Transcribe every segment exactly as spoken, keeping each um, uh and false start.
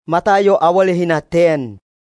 Matayo awale hina ten.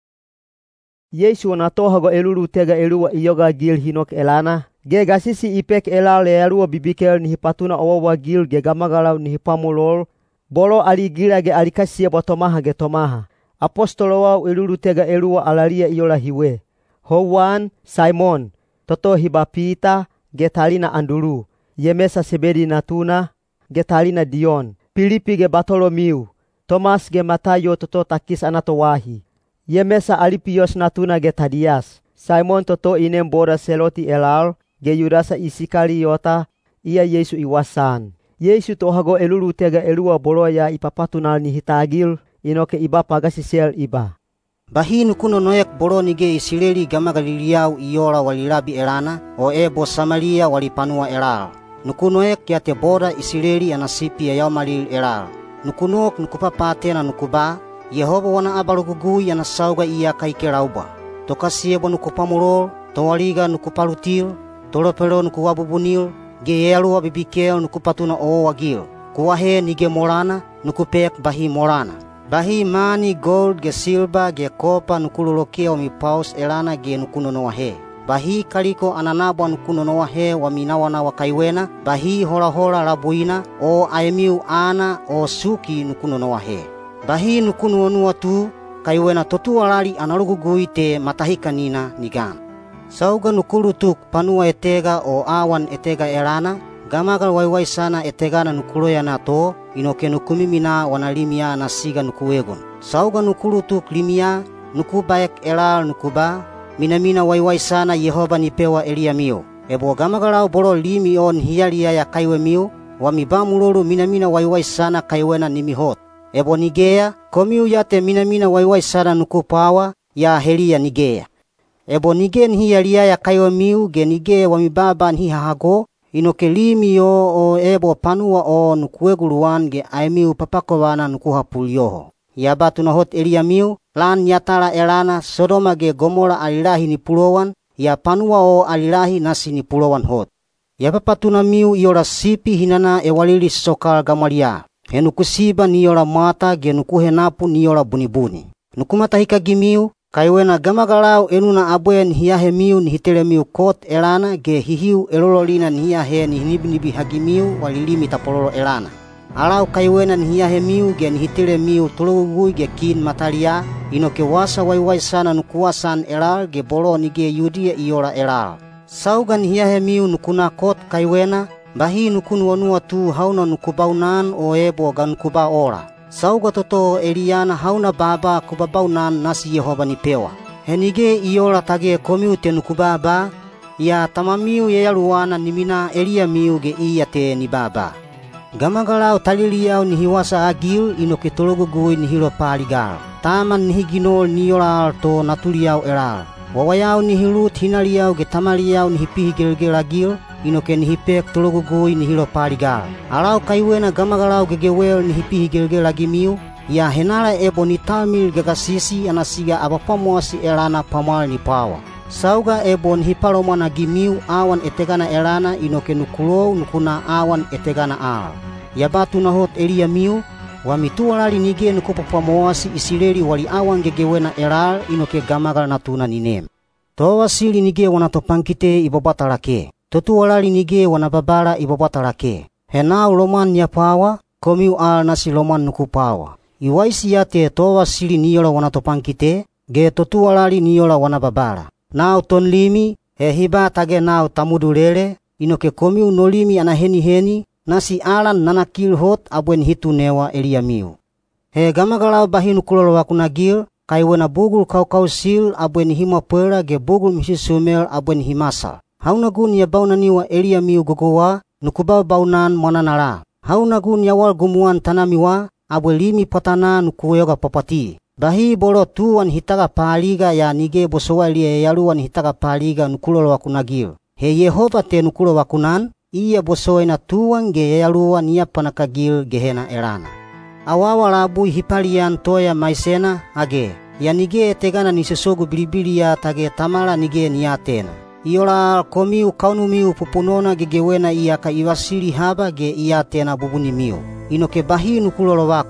Yesu natohago elulu tega elua iyoga gil hinok elana. Ge gasisi ipek elal elua bibikel ni hipatuna owawa gil ge gamagalau ni hipamulol. Bolo ali gila ge alikasia botomaha ge tomaha. Apostolo wau elulu tega elua alalia iyola hiwe. Howan Simon, toto hiba Pita, ge talina Andulu. Yemesa Sebedi natuna, ge talina Dion. Filipi ge Bartolomiu. Thomas ge Matayo toto takis anato wahi. Yemesa Alipios natuna ge Tadias. Simon toto inem boda seloti elal. Ge Yudasa Isikariota, ia Yesu iwasan. Yesu tohago elulu tega elua boloya ipapatunal ni hitagil, inoke iba pagasisel iba. Bahinu kuno noek bolo nige Isileli gama Galiliau iora walilabi elana, o ebo Samaria walipanua elal. Nukunoek yate boda Isileli anasipi ya yaumalil elal. Nukunok nukupapate na nukuba, Yehova wana abalugugui anasauga iya kaikerauba. Tokasiebo nukupamurol, towaliga nukupalutil, Tolopelo nukuwabubunil, ge elu wabibikel nukupatuna o wagil. Kuwahe nige morana, nukupek bahi morana. Bahi mani gold ge silba ge kopa nukuloloke wa mipaus elana ge nukunonowahe. Bahi kaliko ananabwa nukunonowahe wa minawana wa kaiwena. Bahi hola hola labuina o aemiu ana o suki nukunonowahe. Bahi nukunuonua tu, kaiwena totualali analugugui te matahikanina nigan. Sauga nukulutuk panua etega o awan etega elana, gamagal waiwai sana etegana nukuloya na to, inoke nukumimina wanalimia na siga nukuwegon. Sauga nukulutuk limia, nukubaek elal nukuba, minamina waiwai sana Yehova nipewa elia mio. Ebo gamagalao bolo limi on hialia ya kaiwe mio, wamibamulolu minamina waiwai sana kaiwena nimihot. Ebo Nigea, komiu yate minamina waiwai sana nukupawa, ya helia Nigea. Ebo nige hialia ya kaiwe miu ge nige wamibaba hihahago, inoke limi yo o ebo panua o nukueguluan ge aemiu papakowana nukuhapulioho. Yabatu na hot elia miu, lan yatala elana Sodoma ge Gomora alilahi ni pulowan, ya panua o alilahi nasi ni pulowan hot. Yabapatuna miu iora sipi hinana ewalili sokal Gamalia. Henukusiba niora mata ge nukuhenapu niora bunibuni. Nukumatahika gimiu, kaiwena gamagalau enuna abuen hiahe miu ni hitele miu kot elana ge hihiu elololina ni hiahe ni hinibinibi hagimiu walilimi tapololo elana. Alau kaiwena ni hiahe miu ge ni hitele miu tulugugui ge kin matalia, inoke wasa waiwai sana nukuwasan elal ge bolo nige Yudia iora elal. Sauga ni hiahe miu nukuna kot kaiwena, bahi nukunuonua tu hauna nukubaunan o ebo ganukuba ora. Sauga toto Eliana hauna baba kubabaunan nasi Yehova nipewa. Henige iora tage komiu te nukubaba, ya tamamiu yayaluana nimina Elia miu ge iya te ni baba. Gamagalau taliliau ni hiwasa agil inoke tologugui ni hilo paligal. Taman ni higinol niora alto natuliau elal. Wawayau ni hilut hinaliau ge tamaliau ni hipihi gelgel agil, inoke ni hipek tulugugui ni hilo paligal. Alau kaiwena gamagalau gegewel ni hipihi gelgel lagi miu, ya henala ebo ni tamil gegasisi anasiga abapamuasi elana pamal ni pawa. Sauga ebo ni hipalomana gimiu awan etegana elana inoke nukulou nukuna awan etegana al. Yabatu nahot Elia miu, wamitualali nige nukupapamuasi Isileli wali awan gegewena elal inoke gamagal natuna ninem. Towa sili nige wanatopangkite ibobatalake. Totualali nige wanababala ibobatalake. Henau loman ya pawa, komiu al nasi loman nukupawa. Iwaisi yate towa sili niyola wanatopangkite, ge totualali niyola wanababala. Nau tonlimi, hehiba tage nau tamudulele, inoke komiu nolimi anaheni heni, nasi alan nanakil hot abuen hitu newa Elia miu. He gamagalau bahinu kulolo wakunagil, kaiwena bugul kau kau sil abuen hima pera ge bugul misi sumel abuen himasal. Haunagun ya baunaniwa Elia miu gogowa, nukubau baunan monanala. Haunagun yawal gumuan tanamiwa, abue limi patana nukuyoga papati. Bahi bolo tuan hitaga paliga ya nige bosowa lia yaluan hitaga paliga nukulolo wakunagil. He Yehova te nukulo wakunan, iya bosowa ina tuan ge yaluan iya panakagil gehena elana. Awawa labu hipalian toya maisena age, ya nige tegana nisesogu bilibilia tage tamala nige niatena. Iola komiu kaunumiu pupunona gegewena iya ka iwasili haba ge iya tena bubuni miu. Inoke bahi nukulolo wakun.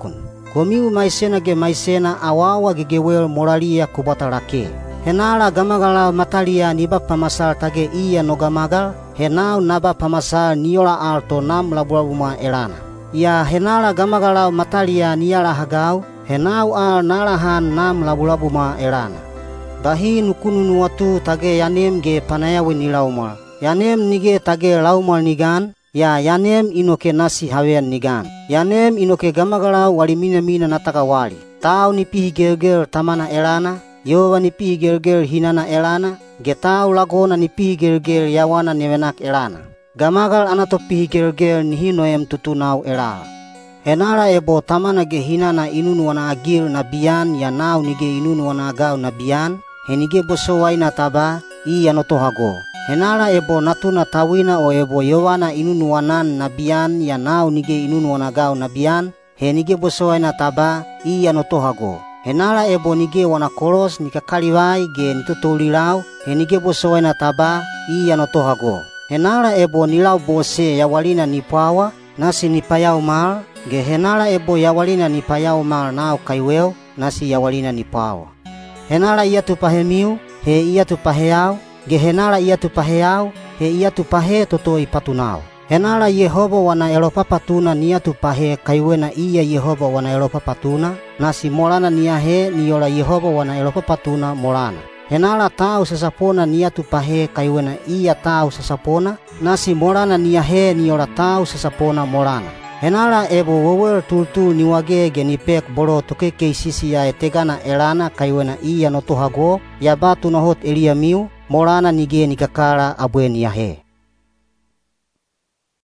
Gomiu maisena ge maisena awawa ge gewel moralia kubatarake. Henala gamagala matalia niba pamasal tage iya no gamagal, henau naba pamasal niola alto nam labulabuma elana. Ya henala gamagala matalia niala hagau, henau al nalahan nam labulabuma elana. Bahi nukununu watu tage yanem ge panayawe ni laumal. Yanem nige tage laumal nigan, ya yanem inoke nasi hawean nigan. Yanem inoke gamagala wali mina mina nataka wali. Tau nipihi gelgel tamana elana, yowa nipihi gelgel hinana elana, getau lagona nipihi gelgel yawana newenak elana. Gamagal anato pihi gelgel nihinoem tutunau elala. Henala ebo tamana ge hinana inunu wana agil na bian ya nau nige inunu wana agau na bian, henige bosowai na taba i anotohago. Henala ebo natuna tawina o ebo yowana inunu wanan na bian ya nau nige inunu wana agau na bian, henige bosowai na taba i anotohago. Henala ebo nige wana kolos nikakaliwai ge nitutulilau, henige bosowai na taba i anotohago. Henala ebo nilau bose yawalina nipawa, nasi nipayau mal, ge henala ebo yawalina nipayau mal nau kaiweo, nasi yawalina nipawa. Henala ia tu pahemiu, he ia tu paheau, ge henala ia tu paheau, he ia tu pahe toto ipatunau. Henala Yehova wana elopa patuna nia tu pahe kaiwena iya Yehova wana elopa patuna, nasi molana nia he niola Yehova wana elopa patuna molana. Henala tau sasapona nia tu pahe kaiwena iya tau sasapona, nasi molana nia he niola tau sasapona molana. Henala ebo wawel tultul niwage genipek bolo toke keisisi ya etegana elana kaiwena iya notohago, ya batu nohot elia miu, molana nige nikakala abwe nia he.